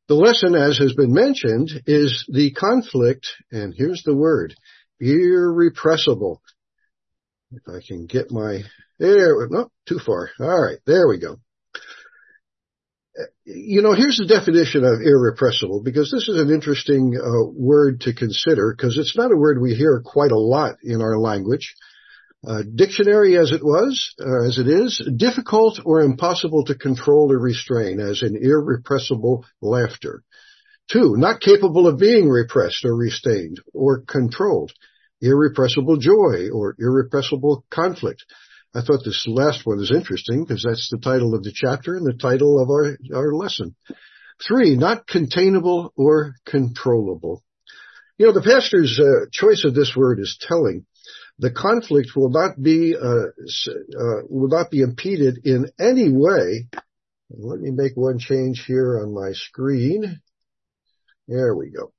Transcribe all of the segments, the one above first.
The lesson, as has been mentioned, is the conflict, and here's the word, irrepressible. If I can get no, too far. All right, there we go. Here's the definition of irrepressible, because this is an interesting word to consider, because it's not a word we hear quite a lot in our language. Dictionary as it is, difficult or impossible to control or restrain, as in irrepressible laughter. 2, not capable of being repressed or restrained or controlled. Irrepressible joy or irrepressible conflict. I thought this last one is interesting because that's the title of the chapter and the title of our lesson. 3, not containable or controllable. The pastor's choice of this word is telling. The conflict will not be impeded in any way. Let me make one change here on my screen. There we go.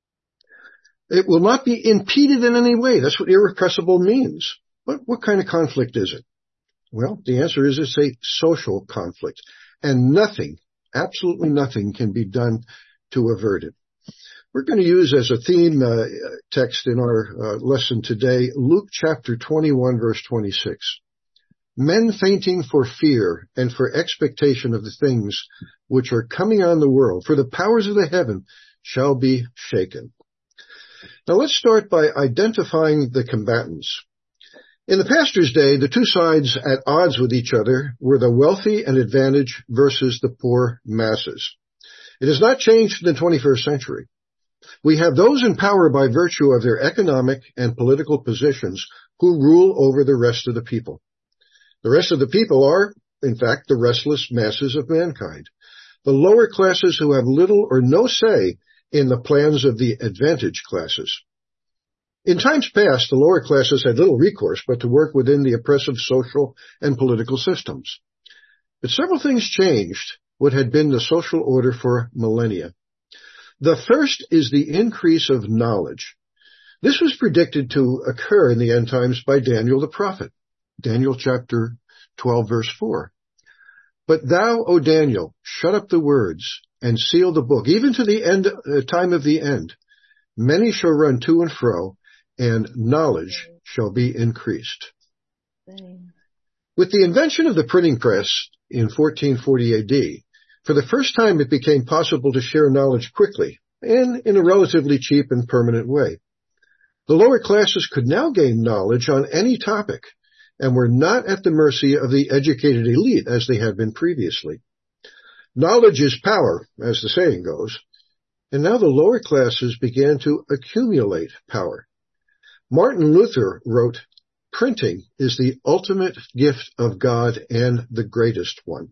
It will not be impeded in any way. That's what irrepressible means. What kind of conflict is it? Well, the answer is it's a social conflict, and nothing, absolutely nothing, can be done to avert it. We're going to use as a theme text in our lesson today, Luke chapter 21, verse 26. Men fainting for fear and for expectation of the things which are coming on the world, for the powers of the heaven shall be shaken. Now let's start by identifying the combatants. In the pastor's day, the two sides at odds with each other were the wealthy and advantaged versus the poor masses. It has not changed in the 21st century. We have those in power by virtue of their economic and political positions who rule over the rest of the people. The rest of the people are, in fact, the restless masses of mankind. The lower classes who have little or no say in the plans of the advantaged classes. In times past, the lower classes had little recourse but to work within the oppressive social and political systems. But several things changed what had been the social order for millennia. The first is the increase of knowledge. This was predicted to occur in the end times by Daniel the prophet. Daniel chapter 12, verse 4. But thou, O Daniel, shut up the words and seal the book, even to the end, time of the end. Many shall run to and fro, and knowledge shall be increased. With the invention of the printing press in 1440 AD, for the first time it became possible to share knowledge quickly and in a relatively cheap and permanent way. The lower classes could now gain knowledge on any topic and were not at the mercy of the educated elite as they had been previously. Knowledge is power, as the saying goes, and now the lower classes began to accumulate power. Martin Luther wrote, "Printing is the ultimate gift of God and the greatest one."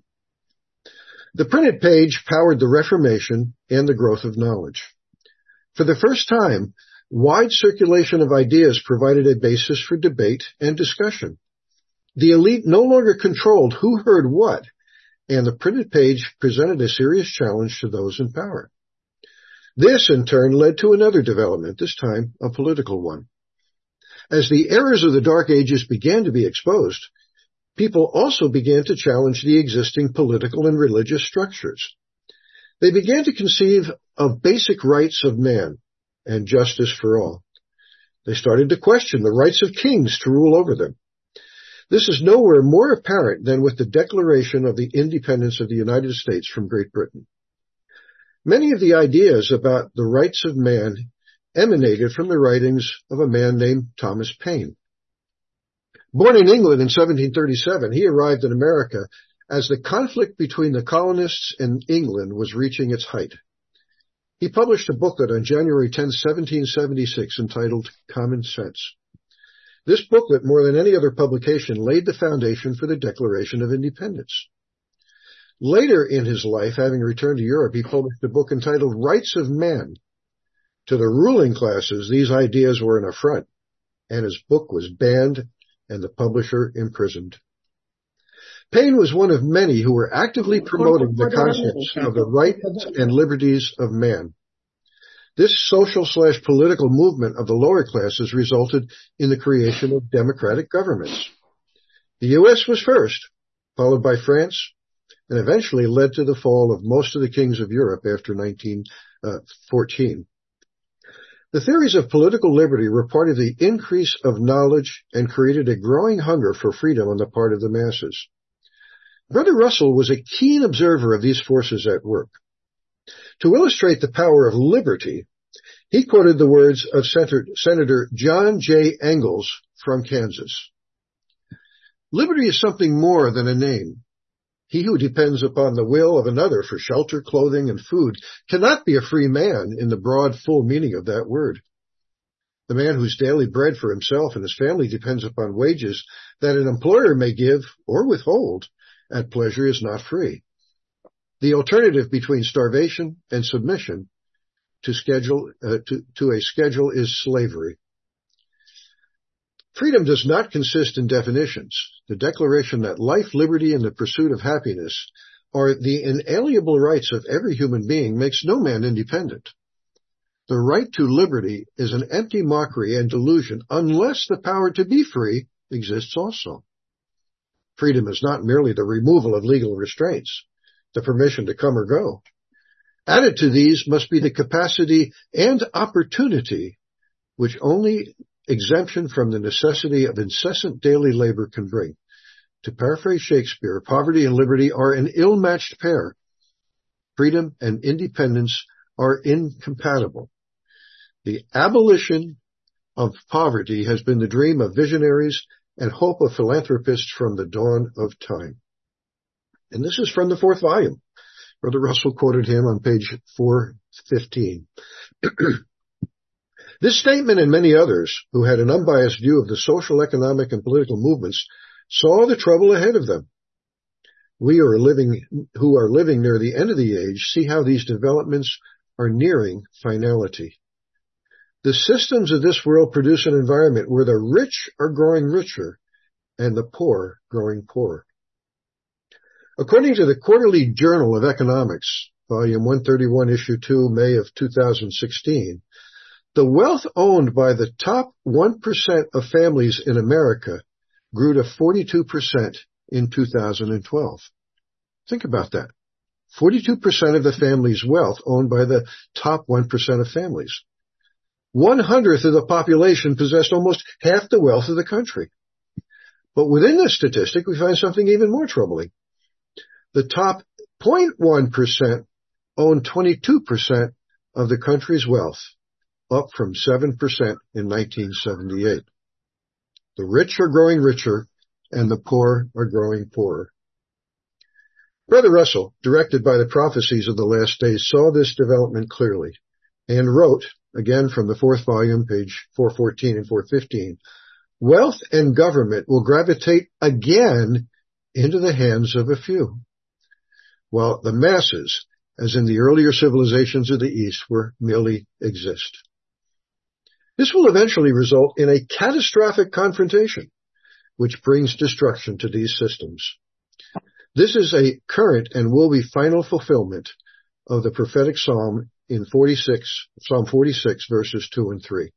The printed page powered the Reformation and the growth of knowledge. For the first time, wide circulation of ideas provided a basis for debate and discussion. The elite no longer controlled who heard what, and the printed page presented a serious challenge to those in power. This, in turn, led to another development, this time a political one. As the errors of the Dark Ages began to be exposed, people also began to challenge the existing political and religious structures. They began to conceive of basic rights of man and justice for all. They started to question the rights of kings to rule over them. This is nowhere more apparent than with the declaration of the independence of the United States from Great Britain. Many of the ideas about the rights of man emanated from the writings of a man named Thomas Paine. Born in England in 1737, he arrived in America as the conflict between the colonists and England was reaching its height. He published a booklet on January 10, 1776, entitled Common Sense. This booklet, more than any other publication, laid the foundation for the Declaration of Independence. Later in his life, having returned to Europe, he published a book entitled Rights of Man. To the ruling classes, these ideas were an affront, and his book was banned and the publisher imprisoned. Paine was one of many who were actively promoting the concepts of the rights and liberties of man. This social/political movement of the lower classes resulted in the creation of democratic governments. The U.S. was first, followed by France, and eventually led to the fall of most of the kings of Europe after 1914. The theories of political liberty were part of the increase of knowledge and created a growing hunger for freedom on the part of the masses. Brother Russell was a keen observer of these forces at work. To illustrate the power of liberty, he quoted the words of Senator John J. Ingalls from Kansas. Liberty is something more than a name. He who depends upon the will of another for shelter, clothing, and food cannot be a free man in the broad, full meaning of that word. The man whose daily bread for himself and his family depends upon wages that an employer may give or withhold at pleasure is not free. The alternative between starvation and submission to a schedule is slavery. Freedom does not consist in definitions. The declaration that life, liberty, and the pursuit of happiness are the inalienable rights of every human being makes no man independent. The right to liberty is an empty mockery and delusion unless the power to be free exists also. Freedom is not merely the removal of legal restraints, the permission to come or go. Added to these must be the capacity and opportunity which only exemption from the necessity of incessant daily labor can bring. To paraphrase Shakespeare, poverty and liberty are an ill-matched pair. Freedom and independence are incompatible. The abolition of poverty has been the dream of visionaries and hope of philanthropists from the dawn of time. And this is from the 4th volume. Brother Russell quoted him on page 415. This statement and many others who had an unbiased view of the social, economic, and political movements saw the trouble ahead of them. We who are living near the end of the age see how these developments are nearing finality. The systems of this world produce an environment where the rich are growing richer and the poor growing poorer. According to the Quarterly Journal of Economics, volume 131, issue 2, May of 2016, the wealth owned by the top 1% of families in America grew to 42% in 2012. Think about that. 42% of the family's wealth owned by the top 1% of families. 1/100th of the population possessed almost half the wealth of the country. But within this statistic, we find something even more troubling. The top 0.1% own 22% of the country's wealth, up from 7% in 1978. The rich are growing richer, and the poor are growing poorer. Brother Russell, directed by the prophecies of the last days, saw this development clearly and wrote, again from the 4th volume, page 414 and 415, wealth and government will gravitate again into the hands of a few, while the masses, as in the earlier civilizations of the East, will merely exist. This will eventually result in a catastrophic confrontation, which brings destruction to these systems. This is a current and will be final fulfillment of the prophetic psalm in Psalm 46, verses 2 and 3.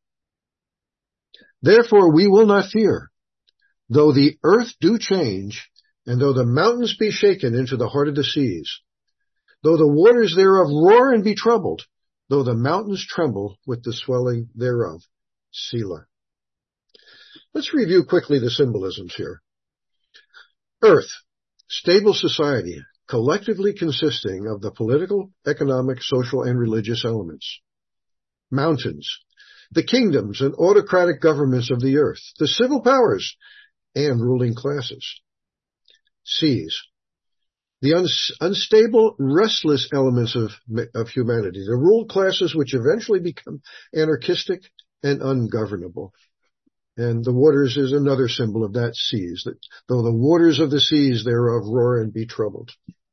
Therefore we will not fear, though the earth do change, and though the mountains be shaken into the heart of the seas, though the waters thereof roar and be troubled, though the mountains tremble with the swelling thereof. Selah. Let's review quickly the symbolisms here. Earth, stable society, collectively consisting of the political, economic, social, and religious elements. Mountains, the kingdoms and autocratic governments of the earth, the civil powers and ruling classes. Seas, the unstable, restless elements of humanity, the ruled classes which eventually become anarchistic and ungovernable. And the waters is another symbol of that, seas, that though the waters of the seas thereof roar and be troubled.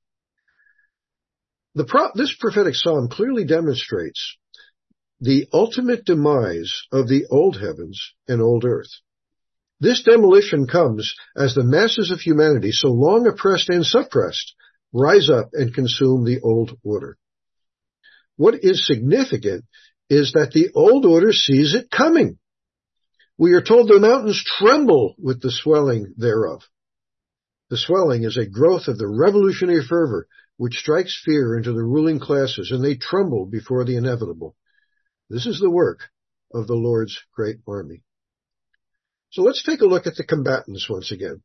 This prophetic psalm clearly demonstrates the ultimate demise of the old heavens and old earth. This demolition comes as the masses of humanity, so long oppressed and suppressed, rise up and consume the old order. What is significant is that the old order sees it coming. We are told the mountains tremble with the swelling thereof. The swelling is a growth of the revolutionary fervor which strikes fear into the ruling classes, and they tremble before the inevitable. This is the work of the Lord's great army. So let's take a look at the combatants once again.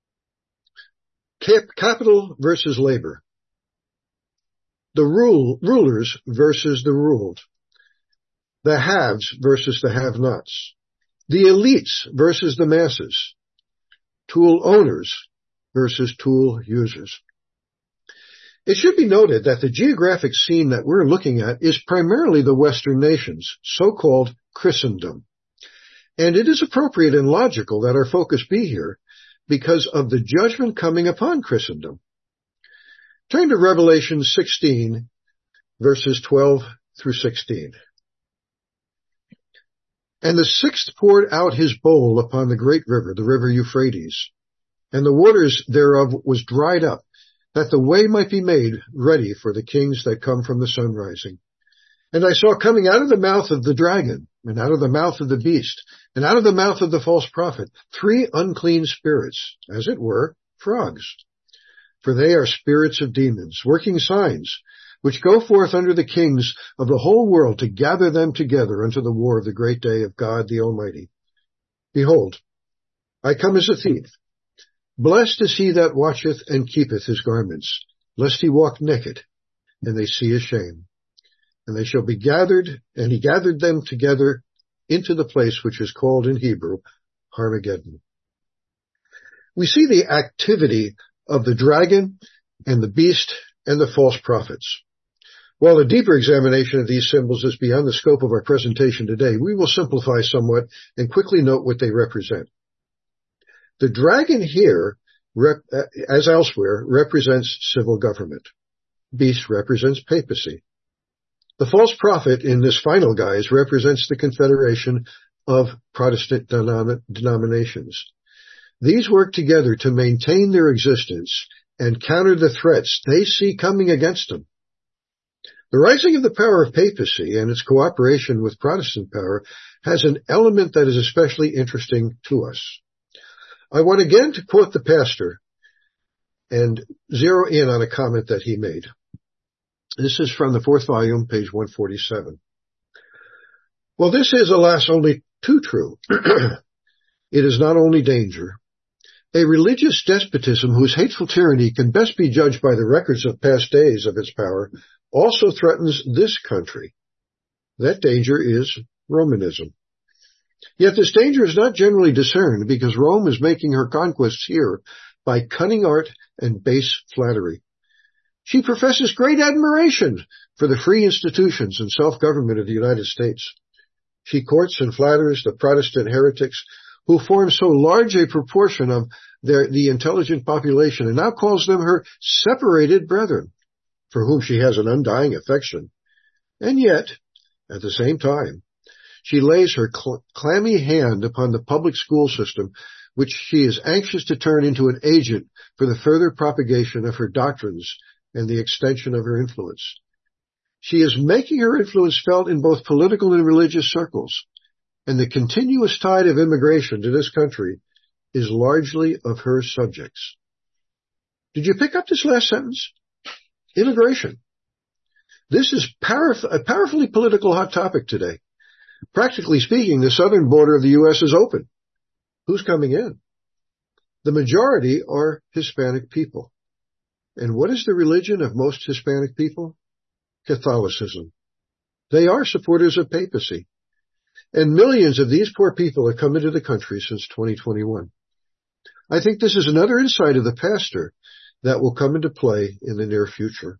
Capital versus labor. The rulers versus the ruled. The haves versus the have-nots. The elites versus the masses. Tool owners versus tool users. It should be noted that the geographic scene that we're looking at is primarily the Western nations, so-called Christendom. And it is appropriate and logical that our focus be here because of the judgment coming upon Christendom. Turn to Revelation 16, verses 12 through 16. And the sixth poured out his bowl upon the great river, the river Euphrates, and the waters thereof was dried up, that the way might be made ready for the kings that come from the sun rising. And I saw coming out of the mouth of the dragon, and out of the mouth of the beast, and out of the mouth of the false prophet, 3 unclean spirits, as it were, frogs. For they are spirits of demons, working signs, which go forth under the kings of the whole world to gather them together unto the war of the great day of God the Almighty. Behold, I come as a thief. Blessed is he that watcheth and keepeth his garments, lest he walk naked, and they see his shame. And they shall be gathered, and he gathered them together into the place which is called in Hebrew Armageddon. We see the activity of the dragon and the beast and the false prophets. While a deeper examination of these symbols is beyond the scope of our presentation today, we will simplify somewhat and quickly note what they represent. The dragon here, as elsewhere, represents civil government. Beast represents papacy. The false prophet in this final guise represents the confederation of Protestant denominations. These work together to maintain their existence and counter the threats they see coming against them. The rising of the power of papacy and its cooperation with Protestant power has an element that is especially interesting to us. I want again to quote the pastor and zero in on a comment that he made. This is from the 4th volume, page 147. Well, this is, alas, only too true. It is not only danger. A religious despotism whose hateful tyranny can best be judged by the records of past days of its power also threatens this country. That danger is Romanism. Yet this danger is not generally discerned because Rome is making her conquests here by cunning art and base flattery. She professes great admiration for the free institutions and self-government of the United States. She courts and flatters the Protestant heretics who form so large a proportion of the intelligent population and now calls them her separated brethren, for whom she has an undying affection. And yet, at the same time, she lays her clammy hand upon the public school system, which she is anxious to turn into an agent for the further propagation of her doctrines and the extension of her influence. She is making her influence felt in both political and religious circles, and the continuous tide of immigration to this country is largely of her subjects. Did you pick up this last sentence? Immigration. This is a powerfully political hot topic today. Practically speaking, the southern border of the U.S. is open. Who's coming in? The majority are Hispanic people. And what is the religion of most Hispanic people? Catholicism. They are supporters of papacy. And millions of these poor people have come into the country since 2021. I think this is another insight of the pastor that will come into play in the near future.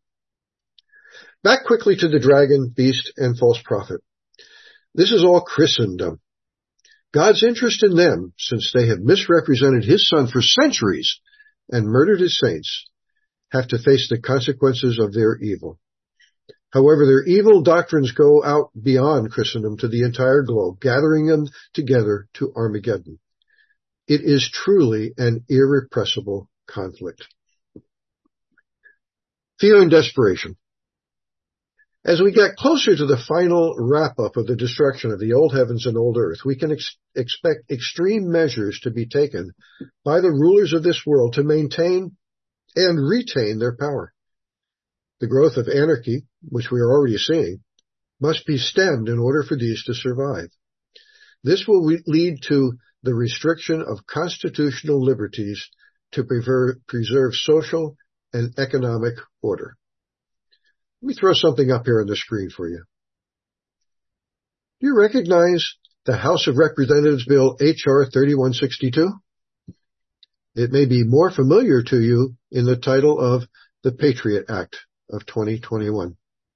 Back quickly to the dragon, beast, and false prophet. This is all Christendom. God's interest in them, since they have misrepresented his son for centuries and murdered his saints, have to face the consequences of their evil. However, their evil doctrines go out beyond Christendom to the entire globe, gathering them together to Armageddon. It is truly an irrepressible conflict. Fear and desperation. As we get closer to the final wrap-up of the destruction of the old heavens and old earth, we can expect extreme measures to be taken by the rulers of this world to maintain and retain their power. The growth of anarchy, which we are already seeing, must be stemmed in order for these to survive. This will lead to the restriction of constitutional liberties to preserve social and economic order. Let me throw something up here on the screen for you. Do you recognize the House of Representatives Bill H.R. 3162? It may be more familiar to you in the title of the Patriot Act of 2021.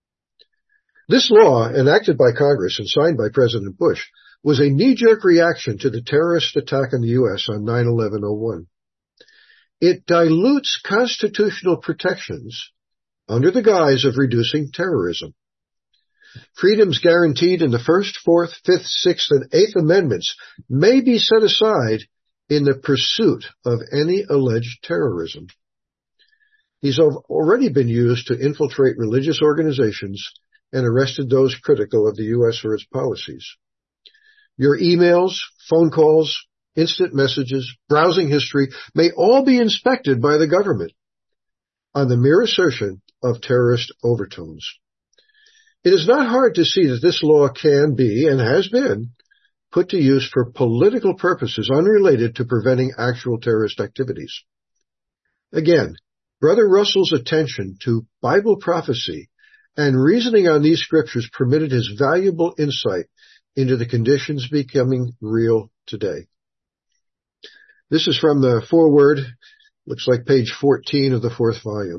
This law, enacted by Congress and signed by President Bush, was a knee-jerk reaction to the terrorist attack on the U.S. on 9/11/01. It dilutes constitutional protections under the guise of reducing terrorism. Freedoms guaranteed in the First, Fourth, Fifth, Sixth, and Eighth Amendments may be set aside in the pursuit of any alleged terrorism. These have already been used to infiltrate religious organizations and arrested those critical of the U.S. or its policies. Your emails, phone calls, instant messages, browsing history may all be inspected by the government on the mere assertion of terrorist overtones. It is not hard to see that this law can be, and has been, put to use for political purposes unrelated to preventing actual terrorist activities. Again, Brother Russell's attention to Bible prophecy and reasoning on these scriptures permitted his valuable insight into the conditions becoming real today. This is from the foreword, looks like page 14 of the 4th volume.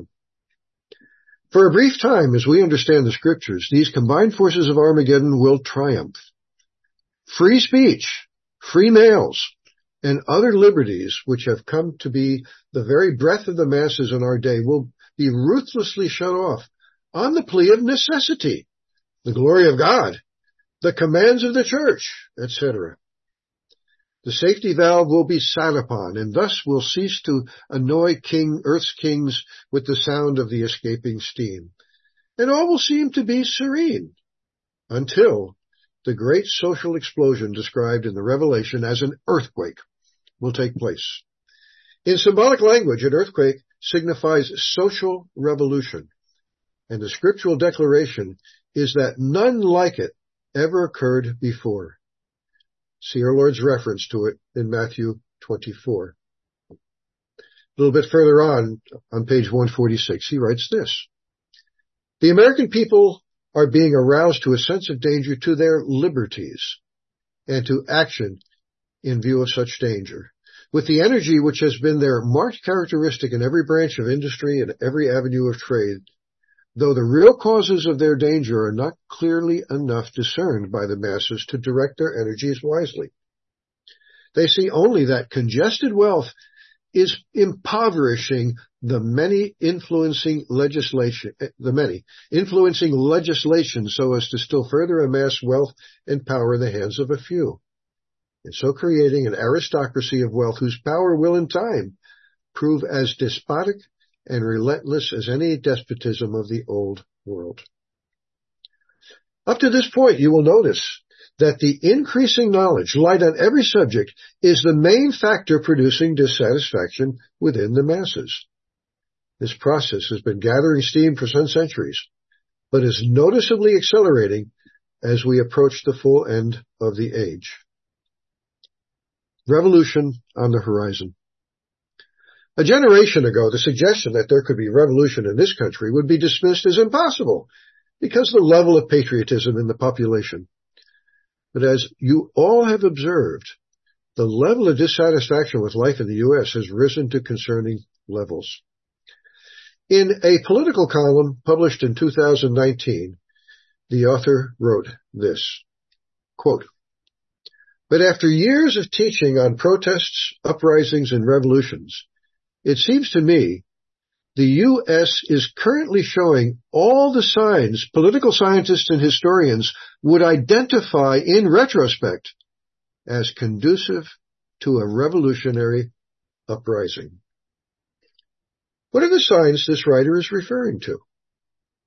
For a brief time, as we understand the scriptures, these combined forces of Armageddon will triumph. Free speech, free mails, and other liberties which have come to be the very breath of the masses in our day will be ruthlessly shut off on the plea of necessity, the glory of God, the commands of the church, etc. The safety valve will be sat upon, and thus will cease to annoy Earth's kings with the sound of the escaping steam. And all will seem to be serene until the great social explosion described in the Revelation as an earthquake will take place. In symbolic language, an earthquake signifies social revolution, and the scriptural declaration is that none like it ever occurred before. See our Lord's reference to it in Matthew 24. A little bit further on page 146, he writes this. The American people are being aroused to a sense of danger to their liberties and to action in view of such danger. With the energy which has been their marked characteristic in every branch of industry and every avenue of trade, though the real causes of their danger are not clearly enough discerned by the masses to direct their energies wisely. They see only that congested wealth is impoverishing the many influencing legislation so as to still further amass wealth and power in the hands of a few, and so creating an aristocracy of wealth whose power will in time prove as despotic and relentless as any despotism of the old world. Up to this point, you will notice that the increasing knowledge, light on every subject, is the main factor producing dissatisfaction within the masses. This process has been gathering steam for some centuries, but is noticeably accelerating as we approach the full end of the age. Revolution on the horizon. A generation ago, the suggestion that there could be revolution in this country would be dismissed as impossible because of the level of patriotism in the population. But as you all have observed, the level of dissatisfaction with life in the U.S. has risen to concerning levels. In a political column published in 2019, the author wrote this, quote, "But after years of teaching on protests, uprisings, and revolutions, it seems to me the U.S. is currently showing all the signs political scientists and historians would identify in retrospect as conducive to a revolutionary uprising." What are the signs this writer is referring to?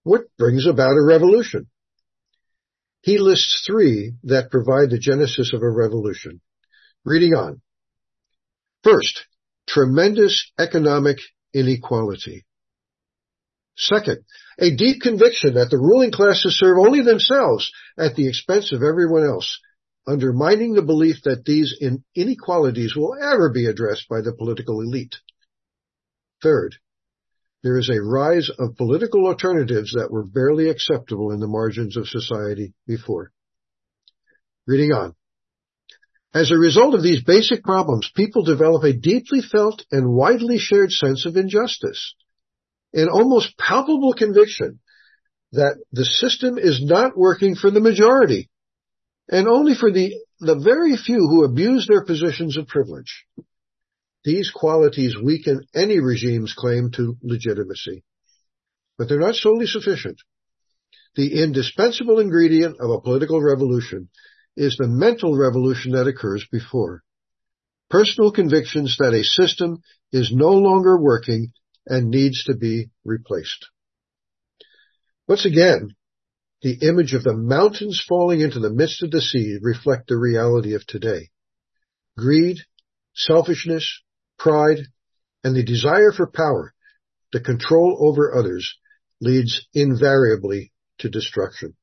What brings about a revolution? He lists three that provide the genesis of a revolution. Reading on. First, tremendous economic inequality. Second, a deep conviction that the ruling classes serve only themselves at the expense of everyone else, undermining the belief that these inequalities will ever be addressed by the political elite. Third, there is a rise of political alternatives that were barely acceptable in the margins of society before. Reading on. As a result of these basic problems, people develop a deeply felt and widely shared sense of injustice, an almost palpable conviction that the system is not working for the majority, and only for the very few who abuse their positions of privilege. These qualities weaken any regime's claim to legitimacy. But they're not solely sufficient. The indispensable ingredient of a political revolution is the mental revolution that occurs before. Personal convictions that a system is no longer working and needs to be replaced. Once again, the image of the mountains falling into the midst of the sea reflect the reality of today. Greed, selfishness, pride, and the desire for power, the control over others, leads invariably to destruction.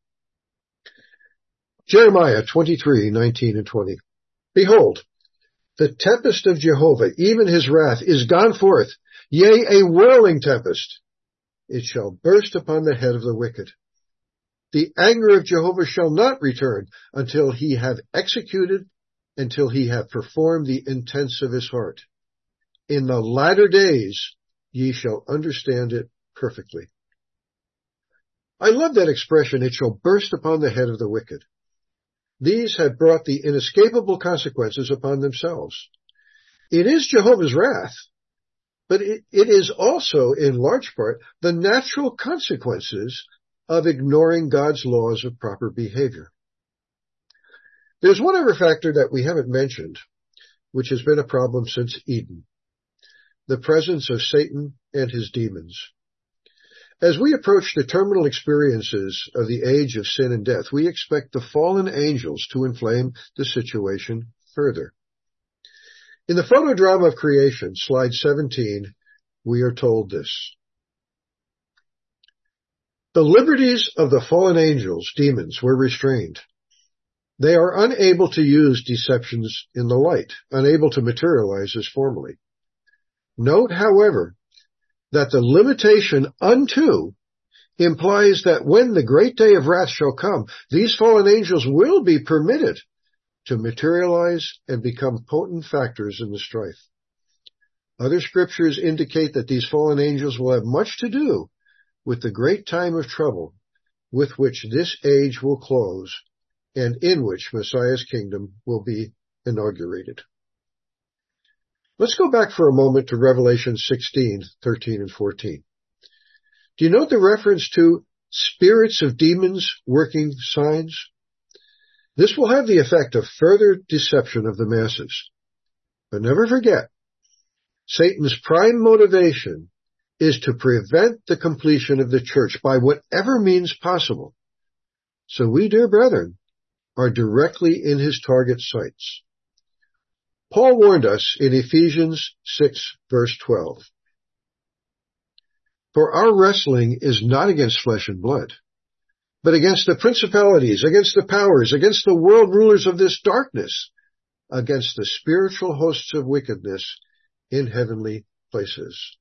Jeremiah 23:19 and 20. Behold, the tempest of Jehovah, even his wrath, is gone forth, yea, a whirling tempest. It shall burst upon the head of the wicked. The anger of Jehovah shall not return until he have performed the intents of his heart. In the latter days ye shall understand it perfectly. I love that expression, it shall burst upon the head of the wicked. These had brought the inescapable consequences upon themselves. It is Jehovah's wrath, but it is also, in large part, the natural consequences of ignoring God's laws of proper behavior. There's one other factor that we haven't mentioned, which has been a problem since Eden: the presence of Satan and his demons. As we approach the terminal experiences of the age of sin and death, we expect the fallen angels to inflame the situation further. In the photodrama of creation, slide 17, we are told this. The liberties of the fallen angels, demons, were restrained. They are unable to use deceptions in the light, unable to materialize as formerly. Note, however, that the limitation unto implies that when the great day of wrath shall come, these fallen angels will be permitted to materialize and become potent factors in the strife. Other scriptures indicate that these fallen angels will have much to do with the great time of trouble with which this age will close and in which Messiah's kingdom will be inaugurated. Let's go back for a moment to Revelation 16:13 and 14. Do you note the reference to spirits of demons working signs? This will have the effect of further deception of the masses. But never forget, Satan's prime motivation is to prevent the completion of the church by whatever means possible. So we, dear brethren, are directly in his target sights. Paul warned us in Ephesians 6, verse 12. For our wrestling is not against flesh and blood, but against the principalities, against the powers, against the world rulers of this darkness, against the spiritual hosts of wickedness in heavenly places.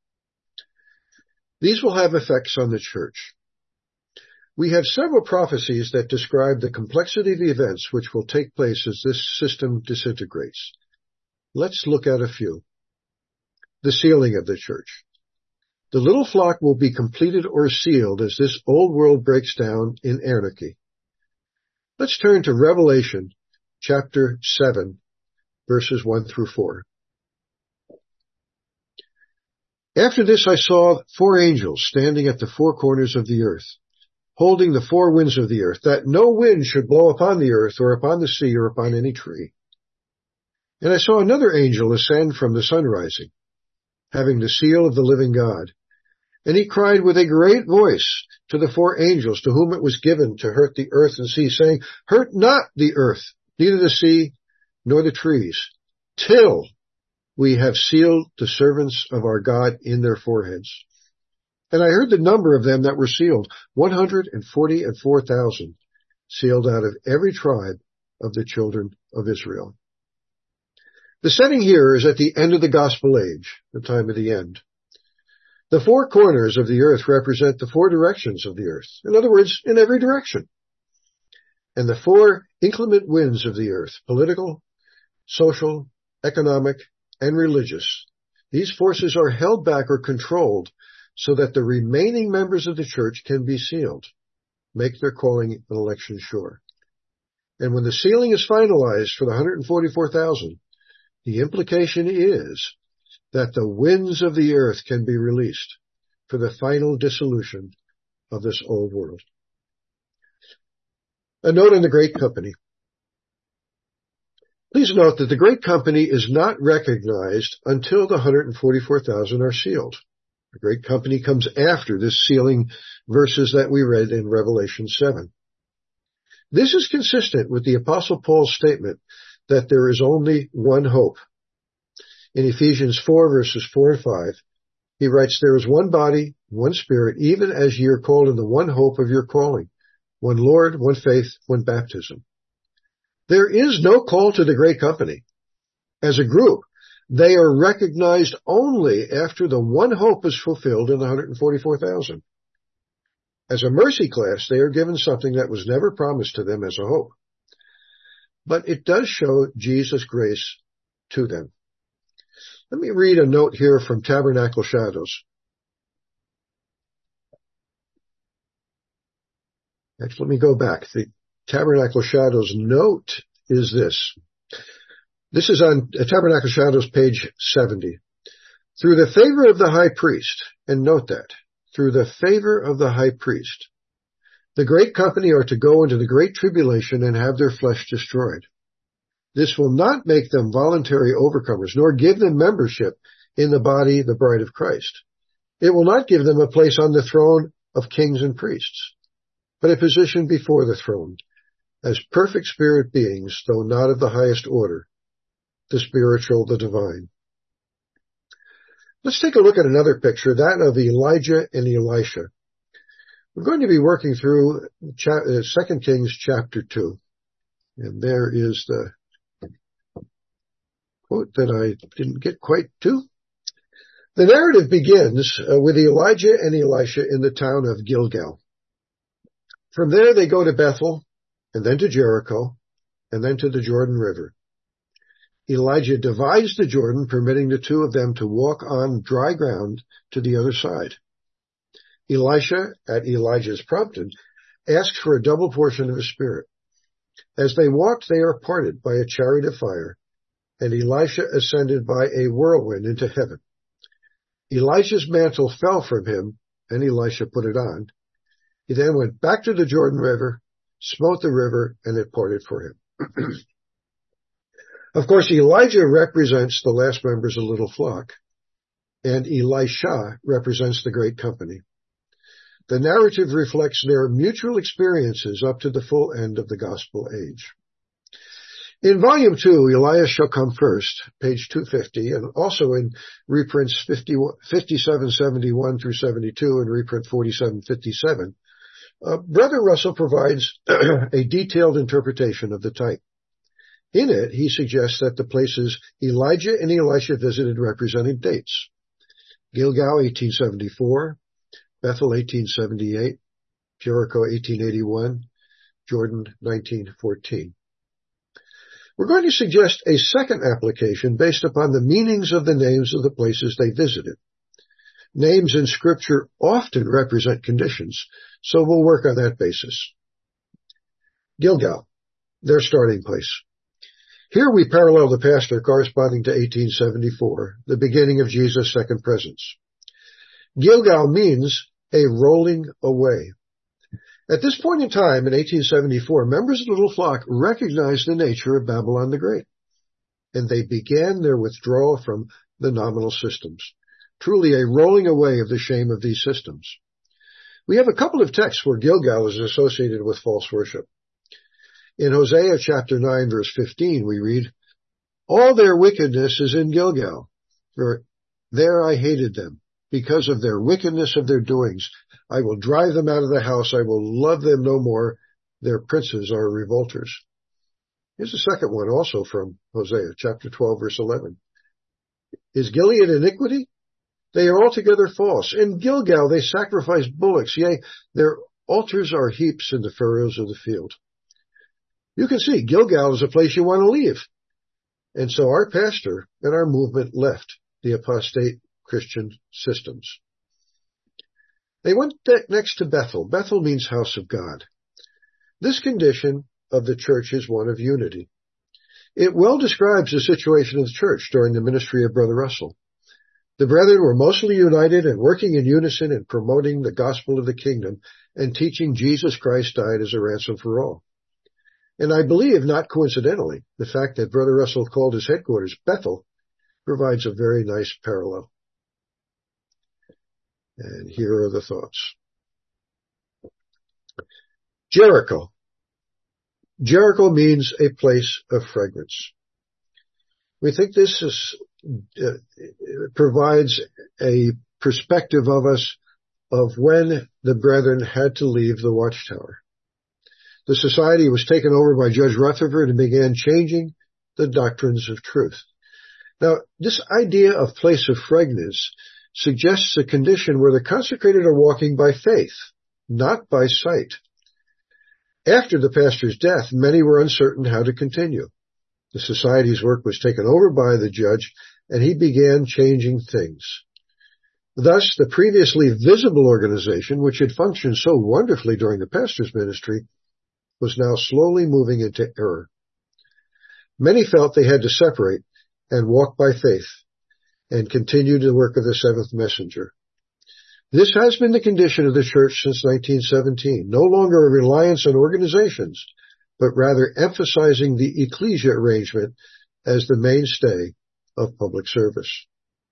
These will have effects on the church. We have several prophecies that describe the complexity of the events which will take place as this system disintegrates. Let's look at a few. The sealing of the church. The little flock will be completed or sealed as this old world breaks down in anarchy. Let's turn to Revelation chapter 7, verses 1 through 4. After this I saw 4 angels standing at the 4 corners of the earth, holding the 4 winds of the earth, that no wind should blow upon the earth or upon the sea or upon any tree. And I saw another angel ascend from the sun rising, having the seal of the living God. And he cried with a great voice to the 4 angels to whom it was given to hurt the earth and sea, saying, Hurt not the earth, neither the sea, nor the trees, till we have sealed the servants of our God in their foreheads. And I heard the number of them that were sealed, 144,000, sealed out of every tribe of the children of Israel. The setting here is at the end of the gospel age, the time of the end. The 4 corners of the earth represent the 4 directions of the earth. In other words, in every direction. And the 4 inclement winds of the earth, political, social, economic, and religious. These forces are held back or controlled so that the remaining members of the church can be sealed, make their calling and election sure. And when the sealing is finalized for the 144,000, the implication is that the winds of the earth can be released for the final dissolution of this old world. A note on the Great Company. Please note that the Great Company is not recognized until the 144,000 are sealed. The Great Company comes after this sealing verses that we read in Revelation 7. This is consistent with the Apostle Paul's statement that there is only one hope. In Ephesians 4 verses 4 and 5, he writes, There is one body, one spirit, even as ye are called in the one hope of your calling, one Lord, one faith, one baptism. There is no call to the Great Company. As a group, they are recognized only after the one hope is fulfilled in the 144,000. As a mercy class, they are given something that was never promised to them as a hope. But it does show Jesus' grace to them. Let me read a note here from Tabernacle Shadows. Actually, let me go back. The Tabernacle Shadows note is this. This is on Tabernacle Shadows, page 70. Through the favor of the high priest, and note that, through the favor of the high priest, the Great Company are to go into the great tribulation and have their flesh destroyed. This will not make them voluntary overcomers, nor give them membership in the body, the bride of Christ. It will not give them a place on the throne of kings and priests, but a position before the throne, as perfect spirit beings, though not of the highest order, the spiritual, the divine. Let's take a look at another picture, that of Elijah and Elisha. We're going to be working through 2 Kings chapter 2, and there is the quote that I didn't get quite to. The narrative begins with Elijah and Elisha in the town of Gilgal. From there they go to Bethel, and then to Jericho, and then to the Jordan River. Elijah divides the Jordan, permitting the 2 of them to walk on dry ground to the other side. Elisha, at Elijah's prompting, asks for a double portion of his spirit. As they walked, they are parted by a chariot of fire, and Elisha ascended by a whirlwind into heaven. Elijah's mantle fell from him, and Elisha put it on. He then went back to the Jordan River, smote the river, and it parted for him. Of course, Elijah represents the last members of the little flock, and Elisha represents the Great Company. The narrative reflects their mutual experiences up to the full end of the gospel age. In Volume 2, Elias Shall Come First, page 250, and also in reprints 5771 through 72 and reprint 4757, Brother Russell provides a detailed interpretation of the type. In it, he suggests that the places Elijah and Elisha visited represented dates. Gilgal, 1874, Bethel, 1878, Jericho, 1881, Jordan, 1914. We're going to suggest a second application based upon the meanings of the names of the places they visited. Names in Scripture often represent conditions, so we'll work on that basis. Gilgal, their starting place. Here we parallel the pastor corresponding to 1874, the beginning of Jesus' second presence. Gilgal means a rolling away. At this point in time, in 1874, members of the little flock recognized the nature of Babylon the Great, and they began their withdrawal from the nominal systems. truly a rolling away of the shame of these systems. We have a couple of texts where Gilgal is associated with false worship. In Hosea chapter 9 verse 15 we read, "All their wickedness is in Gilgal, for there I hated them. Because of their wickedness of their doings, I will drive them out of the house. I will love them no more. Their princes are revolters." Here's the second one also from Hosea chapter 12 verse 11. "Is Gilead iniquity? They are altogether false. In Gilgal they sacrifice bullocks. Yea, their altars are heaps in the furrows of the field." You can see Gilgal is a place you want to leave. And so our pastor and our movement left the apostate Christian systems. They went next to Bethel. Bethel means house of God. This condition of the church is one of unity. It well describes the situation of the church during the ministry of Brother Russell. The brethren were mostly united and working in unison in promoting the gospel of the kingdom and teaching Jesus Christ died as a ransom for all. And I believe, not coincidentally, the fact that Brother Russell called his headquarters Bethel provides a very nice parallel. And here are the thoughts. Jericho. Jericho means a place of fragrance. We think this provides a perspective of us of when the brethren had to leave the Watchtower. The society was taken over by Judge Rutherford and began changing the doctrines of truth. Now, this idea of place of fragrance suggests a condition where the consecrated are walking by faith, not by sight. After the pastor's death, many were uncertain how to continue. The society's work was taken over by the judge, and he began changing things. Thus, the previously visible organization, which had functioned so wonderfully during the pastor's ministry, was now slowly moving into error. Many felt they had to separate and walk by faith and continue the work of the seventh messenger. This has been the condition of the church since 1917, no longer a reliance on organizations, but rather emphasizing the ecclesia arrangement as the mainstay of public service.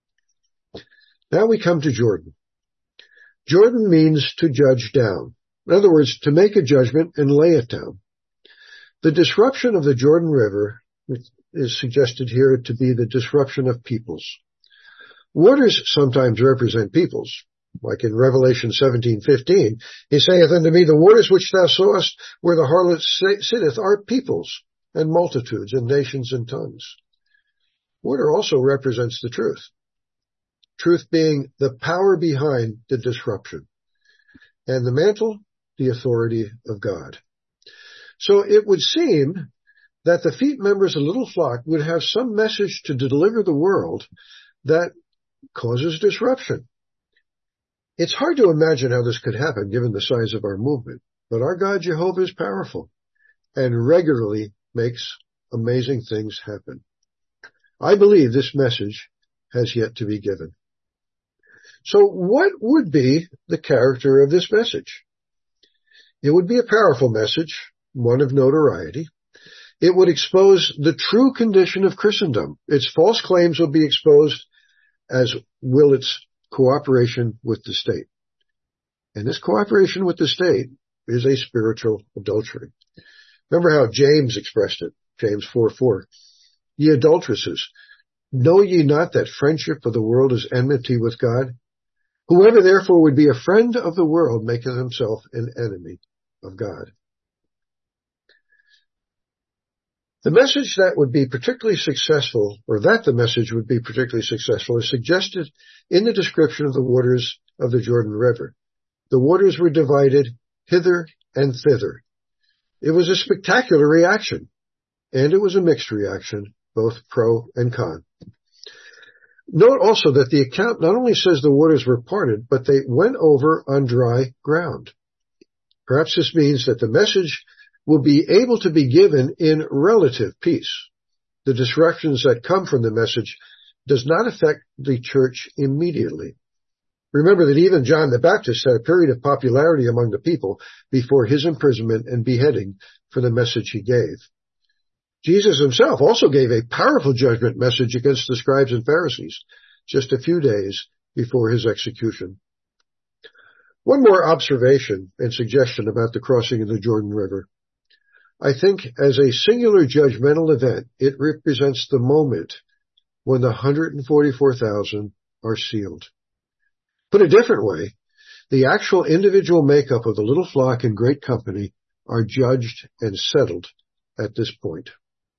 Now we come to Jordan. Jordan means to judge down. In other words, to make a judgment and lay it down. The disruption of the Jordan River is suggested here to be the disruption of peoples. Waters sometimes represent peoples. Like in Revelation 17:15, he saith unto me, the waters which thou sawest where the harlot sitteth are peoples and multitudes and nations and tongues. Water also represents the truth. Truth being the power behind the disruption. And the mantle, the authority of God. So it would seem that the feet members of Little Flock would have some message to deliver the world that causes disruption. It's hard to imagine how this could happen given the size of our movement, but our God Jehovah is powerful and regularly makes amazing things happen. I believe this message has yet to be given. So what would be the character of this message? It would be a powerful message, one of notoriety. It would expose the true condition of Christendom. Its false claims will be exposed, as will its cooperation with the state. And this cooperation with the state is a spiritual adultery. Remember how James expressed it, James 4:4. Ye adulteresses, know ye not that friendship of the world is enmity with God? Whoever therefore would be a friend of the world maketh himself an enemy of God. The message that would be particularly successful, or that the message would be particularly successful, is suggested in the description of the waters of the Jordan River. The waters were divided hither and thither. It was a spectacular reaction, and it was a mixed reaction, both pro and con. Note also that the account not only says the waters were parted, but they went over on dry ground. Perhaps this means that the message will be able to be given in relative peace. The disruptions that come from the message does not affect the church immediately. Remember that even John the Baptist had a period of popularity among the people before his imprisonment and beheading for the message he gave. Jesus himself also gave a powerful judgment message against the scribes and Pharisees just a few days before his execution. One more observation and suggestion about the crossing of the Jordan River. I think as a singular judgmental event, it represents the moment when the 144,000 are sealed. Put a different way, the actual individual makeup of the little flock and great company are judged and settled at this point.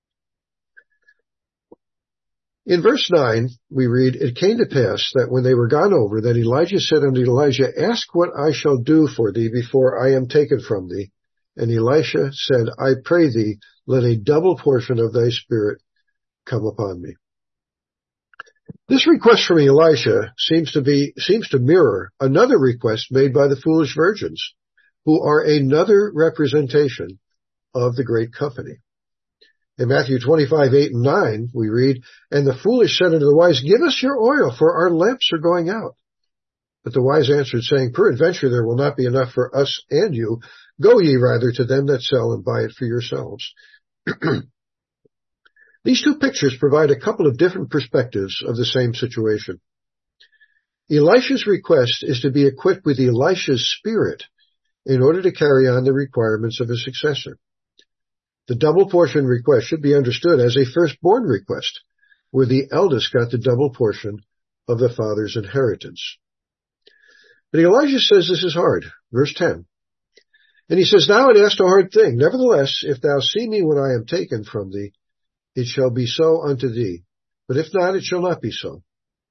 In verse 9, we read, "It came to pass that when they were gone over, that Elijah said unto Elijah, Ask what I shall do for thee before I am taken from thee. And Elisha said, I pray thee, let a double portion of thy spirit come upon me." This request from Elisha seems to mirror another request made by the foolish virgins, who are another representation of the great company. In Matthew 25:8 and 9, we read, "And the foolish said unto the wise, Give us your oil, for our lamps are going out. But the wise answered, saying, Peradventure there will not be enough for us and you. Go ye rather to them that sell and buy it for yourselves." These two pictures provide a couple of different perspectives of the same situation. Elisha's request is to be equipped with Elisha's spirit in order to carry on the requirements of his successor. The double portion request should be understood as a firstborn request, where the eldest got the double portion of the father's inheritance. But Elijah says this is hard. Verse 10. And he says, "Thou hast asked a hard thing. Nevertheless, if thou see me when I am taken from thee, it shall be so unto thee. But if not, it shall not be so."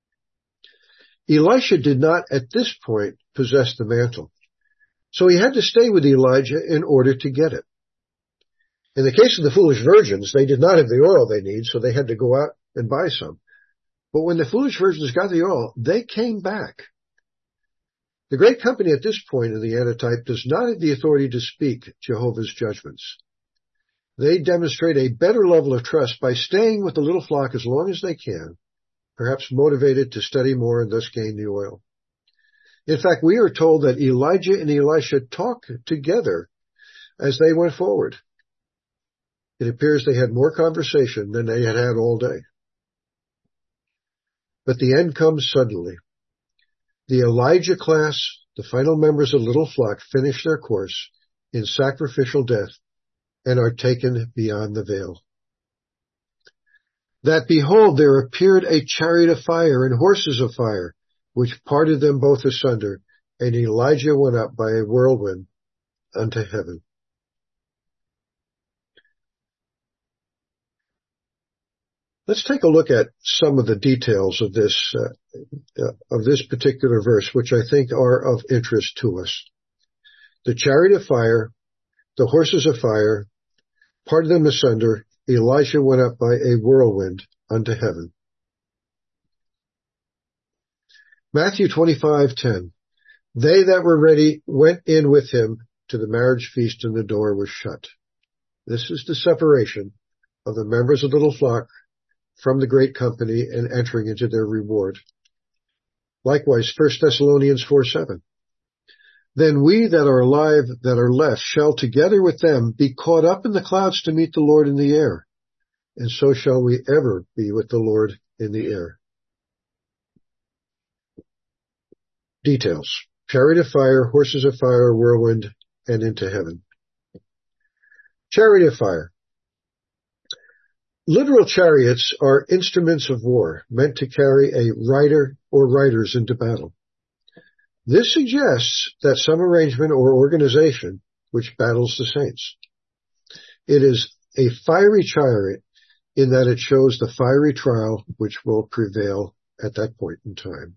Elisha did not at this point possess the mantle, so he had to stay with Elijah in order to get it. In the case of the foolish virgins, they did not have the oil they need, so they had to go out and buy some. But when the foolish virgins got the oil, they came back. The great company at this point in the antitype does not have the authority to speak Jehovah's judgments. They demonstrate a better level of trust by staying with the little flock as long as they can, perhaps motivated to study more and thus gain the oil. In fact, we are told that Elijah and Elisha talked together as they went forward. It appears they had more conversation than they had all day. But the end comes suddenly. The Elijah class, the final members of the little flock, finish their course in sacrificial death and are taken beyond the veil. "That behold, there appeared a chariot of fire and horses of fire, which parted them both asunder, and Elijah went up by a whirlwind unto heaven." Let's take a look at some of the details of this particular verse, which I think are of interest to us. The chariot of fire, the horses of fire, parted them asunder. Elisha went up by a whirlwind unto heaven. Matthew 25:10. They that were ready went in with him to the marriage feast, and the door was shut. This is the separation of the members of the little flock from the great company and entering into their reward. Likewise, 1 Thessalonians 4:7. Then we that are alive, that are left, shall together with them be caught up in the clouds to meet the Lord in the air. And so shall we ever be with the Lord in the air. Details. Chariot of fire, horses of fire, whirlwind, and into heaven. Chariot of fire. Literal chariots are instruments of war meant to carry a rider or riders into battle. This suggests that some arrangement or organization which battles the saints. It is a fiery chariot in that it shows the fiery trial which will prevail at that point in time.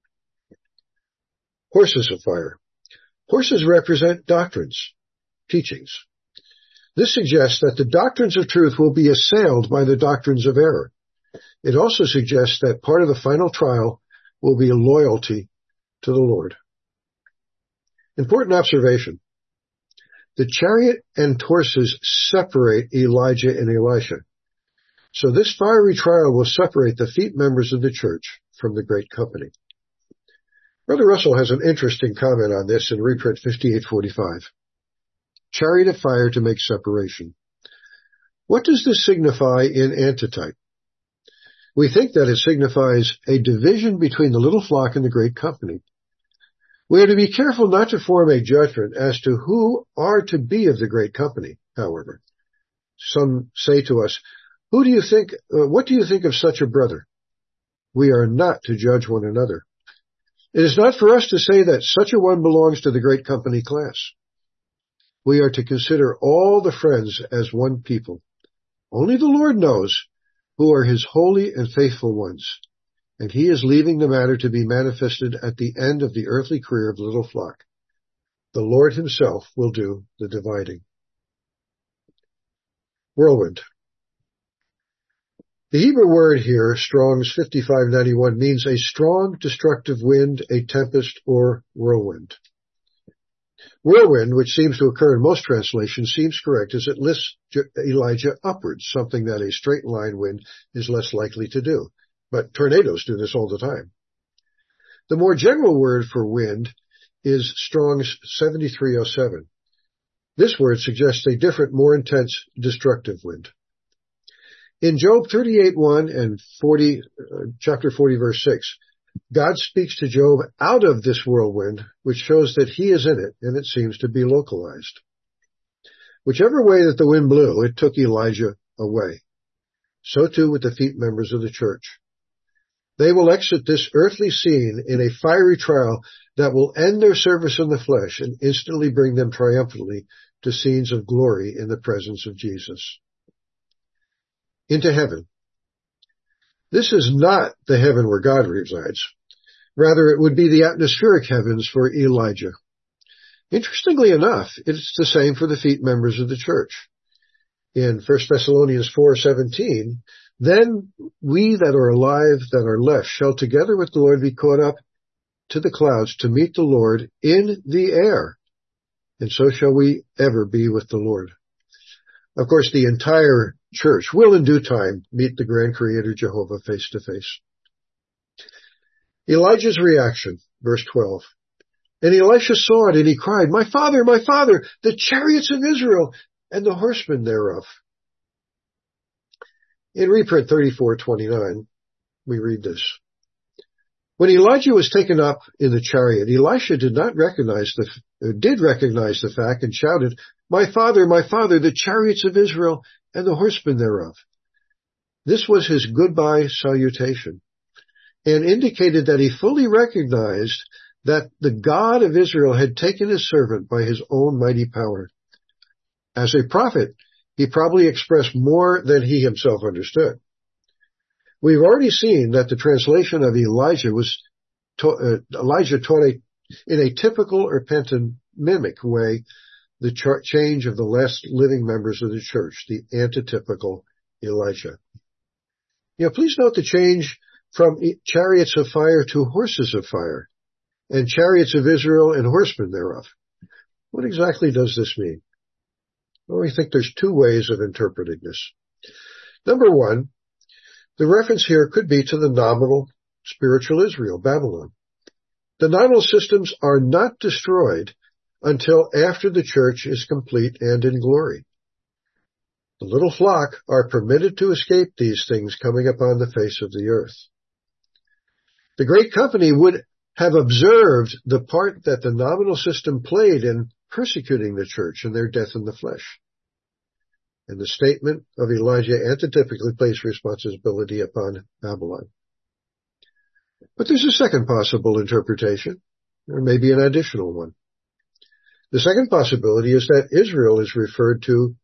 Horses of fire. Horses represent doctrines, teachings. This suggests that the doctrines of truth will be assailed by the doctrines of error. It also suggests that part of the final trial will be loyalty to the Lord. Important observation. The chariot and horses separate Elijah and Elisha. So this fiery trial will separate the feet members of the church from the great company. Brother Russell has an interesting comment on this in reprint 5845. Chariot of fire to make separation. What does this signify in antitype? We think that it signifies a division between the little flock and the great company. We are to be careful not to form a judgment as to who are to be of the great company, however. Some say to us, what do you think of such a brother? We are not to judge one another. It is not for us to say that such a one belongs to the great company class. We are to consider all the friends as one people. Only the Lord knows who are his holy and faithful ones, and he is leaving the matter to be manifested at the end of the earthly career of the little flock. The Lord himself will do the dividing. Whirlwind. The Hebrew word here, Strong's 5591, means a strong, destructive wind, a tempest, or whirlwind. Whirlwind, which seems to occur in most translations, seems correct as it lifts Elijah upwards, something that a straight line wind is less likely to do. But tornadoes do this all the time. The more general word for wind is Strong's 7307. This word suggests a different, more intense, destructive wind. In Job 38:1 and chapter 40, verse 6, God speaks to Job out of this whirlwind, which shows that he is in it, and it seems to be localized. Whichever way that the wind blew, it took Elijah away. So too with the feet members of the church. They will exit this earthly scene in a fiery trial that will end their service in the flesh and instantly bring them triumphantly to scenes of glory in the presence of Jesus. Into heaven. This is not the heaven where God resides. Rather, it would be the atmospheric heavens for Elijah. Interestingly enough, it's the same for the feet members of the church. In 1 Thessalonians 4:17, then we that are alive, that are left, shall together with the Lord be caught up to the clouds to meet the Lord in the air. And so shall we ever be with the Lord. Of course, the entire church will in due time meet the grand creator Jehovah face to face. Elijah's reaction, verse 12. And Elisha saw it, and he cried, my father, the chariots of Israel, and the horsemen thereof. In reprint 34:29, we read this. When Elijah was taken up in the chariot, Elisha did recognize the fact and shouted, my father, the chariots of Israel, and the horsemen thereof. This was his goodbye salutation, and indicated that he fully recognized that the God of Israel had taken his servant by his own mighty power. As a prophet, he probably expressed more than he himself understood. We've already seen that the translation of Elijah taught in a typical or pantomimic way the change of the last living members of the church, the antitypical Elijah. Please note the change from chariots of fire to horses of fire, and chariots of Israel and horsemen thereof. What exactly does this mean? Well, we think there's two ways of interpreting this. Number one, the reference here could be to the nominal spiritual Israel, Babylon. The nominal systems are not destroyed until after the church is complete and in glory. The little flock are permitted to escape these things coming upon the face of the earth. The great company would have observed the part that the nominal system played in persecuting the church and their death in the flesh. And the statement of Elijah antitypically placed responsibility upon Babylon. But there's a second possible interpretation, or maybe an additional one. The second possibility is that Israel is referring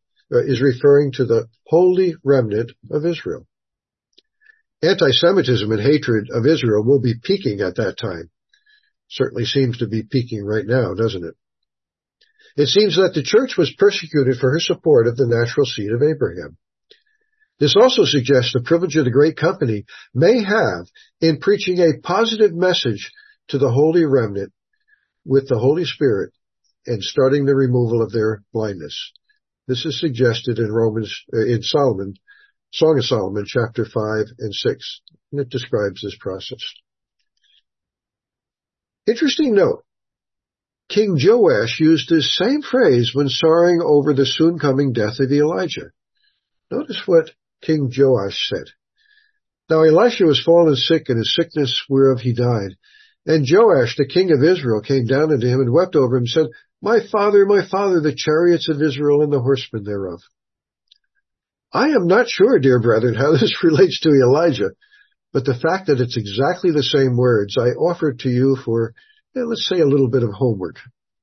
to the holy remnant of Israel. Anti-Semitism and hatred of Israel will be peaking at that time. Certainly seems to be peaking right now, doesn't it? It seems that the church was persecuted for her support of the natural seed of Abraham. This also suggests the privilege of the great company may have in preaching a positive message to the holy remnant with the Holy Spirit and starting the removal of their blindness. This is suggested in Song of Solomon, chapter 5 and 6, and it describes this process. Interesting note. King Joash used this same phrase when sorrowing over the soon-coming death of Elijah. Notice what King Joash said. Now Elisha was fallen sick, and his sickness whereof he died. And Joash, the king of Israel, came down unto him and wept over him, and said, my father, the chariots of Israel and the horsemen thereof. I am not sure, dear brethren, how this relates to Elijah, but the fact that it's exactly the same words I offer to you for, let's say, a little bit of homework.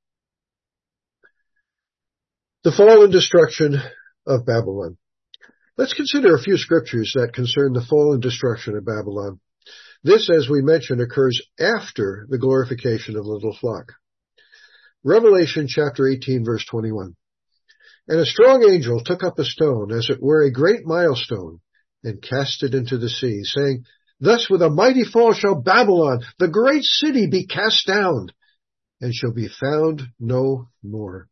The fall and destruction of Babylon. Let's consider a few scriptures that concern the fall and destruction of Babylon. This, as we mentioned, occurs after the glorification of the little flock. Revelation chapter 18, verse 21. And a strong angel took up a stone, as it were a great milestone, and cast it into the sea, saying, thus with a mighty fall shall Babylon, the great city, be cast down, and shall be found no more.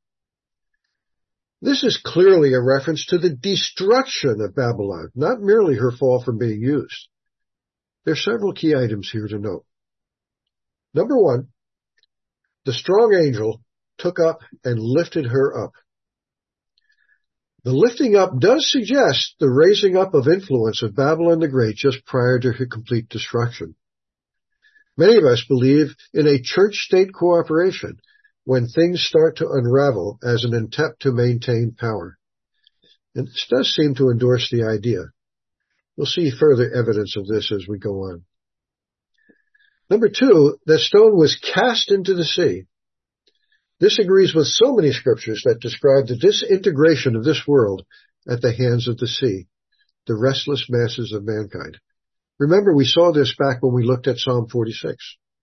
This is clearly a reference to the destruction of Babylon, not merely her fall from being used. There are several key items here to note. Number one, the strong angel took up and lifted her up. The lifting up does suggest the raising up of influence of Babylon the Great just prior to her complete destruction. Many of us believe in a church-state cooperation when things start to unravel as an attempt to maintain power. And this does seem to endorse the idea. We'll see further evidence of this as we go on. Number two, the stone was cast into the sea. This agrees with so many scriptures that describe the disintegration of this world at the hands of the sea, the restless masses of mankind. Remember, we saw this back when we looked at Psalm 46.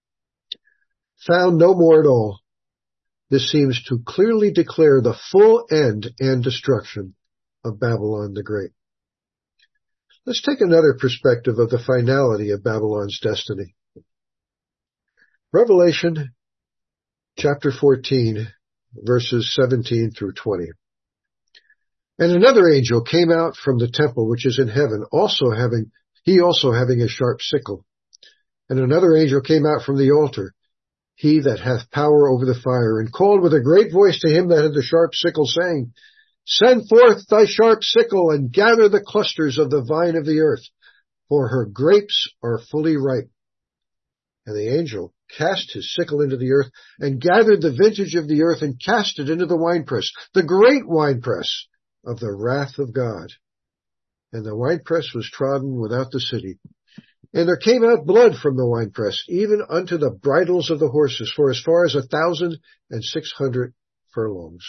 Found no more at all. This seems to clearly declare the full end and destruction of Babylon the Great. Let's take another perspective of the finality of Babylon's destiny. Revelation chapter 14, verses 17 through 20. And another angel came out from the temple which is in heaven, also having a sharp sickle. And another angel came out from the altar, he that hath power over the fire, and called with a great voice to him that had the sharp sickle, saying, send forth thy sharp sickle, and gather the clusters of the vine of the earth, for her grapes are fully ripe. And the angel cast his sickle into the earth, and gathered the vintage of the earth, and cast it into the winepress, the great winepress of the wrath of God. And the winepress was trodden without the city. And there came out blood from the winepress, even unto the bridles of the horses, for as far as 1,600 furlongs.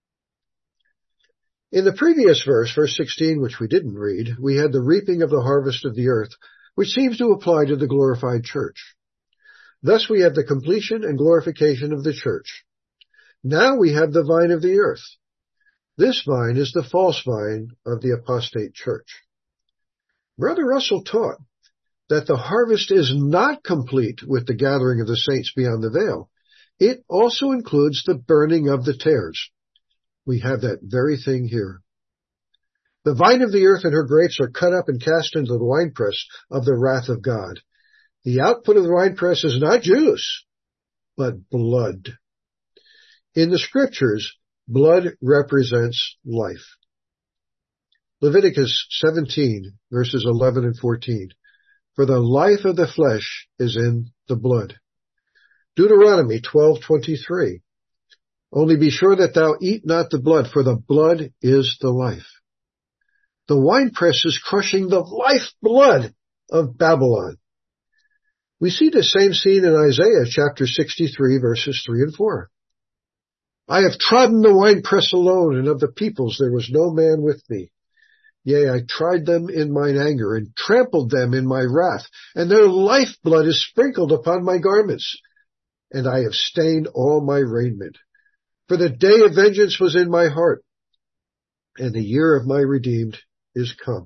In the previous verse, verse 16, which we didn't read, we had the reaping of the harvest of the earth, which seems to apply to the glorified church. Thus we have the completion and glorification of the church. Now we have the vine of the earth. This vine is the false vine of the apostate church. Brother Russell taught that the harvest is not complete with the gathering of the saints beyond the veil. It also includes the burning of the tares. We have that very thing here. The vine of the earth and her grapes are cut up and cast into the winepress of the wrath of God. The output of the winepress is not juice, but blood. In the scriptures, blood represents life. Leviticus 17, verses 11 and 14. For the life of the flesh is in the blood. Deuteronomy 12:23. Only be sure that thou eat not the blood, for the blood is the life. The winepress is crushing the lifeblood of Babylon. We see the same scene in Isaiah chapter 63, verses 3 and 4. I have trodden the winepress alone, and of the peoples there was no man with me. Yea, I tried them in mine anger, and trampled them in my wrath, and their lifeblood is sprinkled upon my garments, and I have stained all my raiment. For the day of vengeance was in my heart, and the year of my redeemed is come.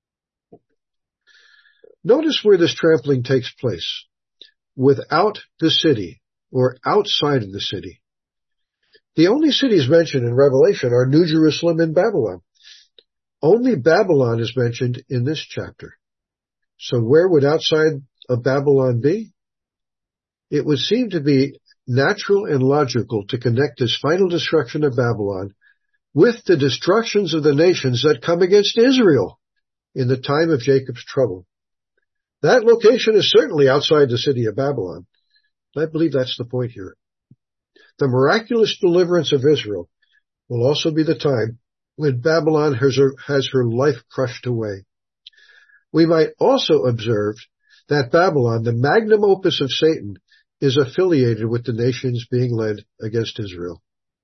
Notice where this trampling takes place. Without the city, or outside of the city. The only cities mentioned in Revelation are New Jerusalem and Babylon. Only Babylon is mentioned in this chapter. So where would outside of Babylon be? It would seem to be natural and logical to connect this final destruction of Babylon with the destructions of the nations that come against Israel in the time of Jacob's trouble. That location is certainly outside the city of Babylon. I believe that's the point here. The miraculous deliverance of Israel will also be the time when Babylon has her life crushed away. We might also observe that Babylon, the magnum opus of Satan, is affiliated with the nations being led against Israel.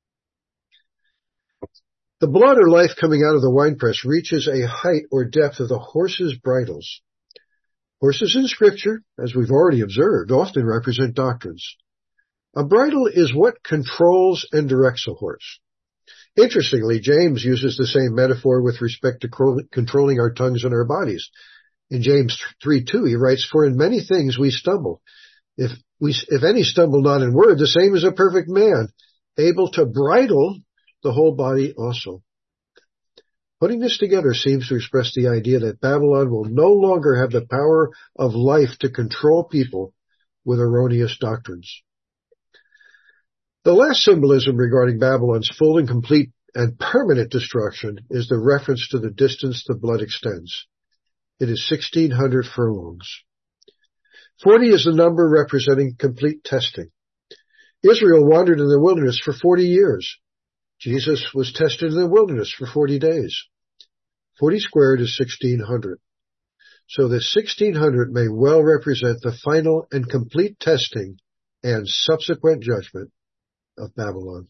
The blood or life coming out of the winepress reaches a height or depth of the horses' bridles. Horses in Scripture, as we've already observed, often represent doctrines. A bridle is what controls and directs a horse. Interestingly, James uses the same metaphor with respect to controlling our tongues and our bodies. In James 3:2, he writes, "For in many things we stumble. If any stumble not in word, the same is a perfect man, able to bridle the whole body also." Putting this together seems to express the idea that Babylon will no longer have the power of life to control people with erroneous doctrines. The last symbolism regarding Babylon's full and complete and permanent destruction is the reference to the distance the blood extends. It is 1,600 furlongs. 40 is the number representing complete testing. Israel wandered in the wilderness for 40 years. Jesus was tested in the wilderness for 40 days. 40 squared is 1,600. So the 1,600 may well represent the final and complete testing and subsequent judgment of Babylon.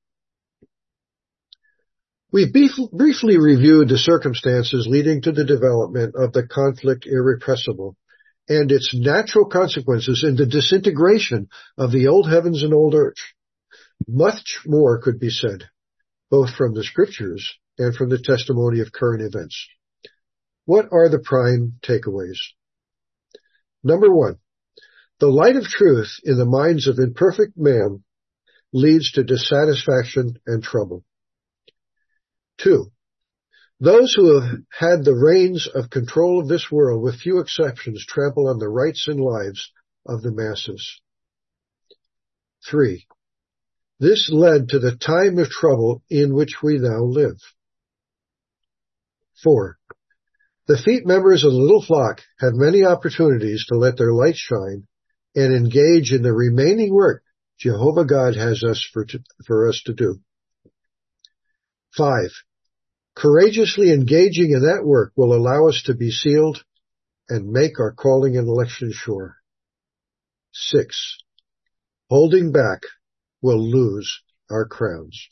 We briefly reviewed the circumstances leading to the development of the conflict irrepressible and its natural consequences in the disintegration of the old heavens and old earth. Much more could be said, both from the Scriptures and from the testimony of current events. What are the prime takeaways? Number one, the light of truth in the minds of imperfect man leads to dissatisfaction and trouble. 2, those who have had the reins of control of this world, with few exceptions, trample on the rights and lives of the masses. 3, this led to the time of trouble in which we now live. 4, the feet members of the little flock have many opportunities to let their light shine and engage in the remaining work Jehovah God has for us to do. 5, courageously engaging in that work will allow us to be sealed and make our calling and election sure. 6, holding back will lose our crowns.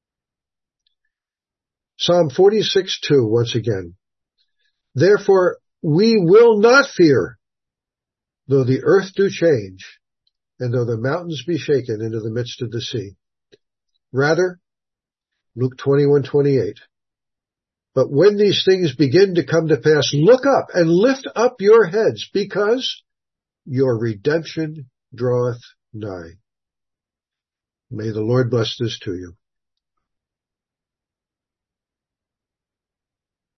Psalm 46:2 once again. Therefore we will not fear, though the earth do change, and though the mountains be shaken into the midst of the sea. Rather, Luke 21:28. But when these things begin to come to pass, look up and lift up your heads, because your redemption draweth nigh. May the Lord bless this to you.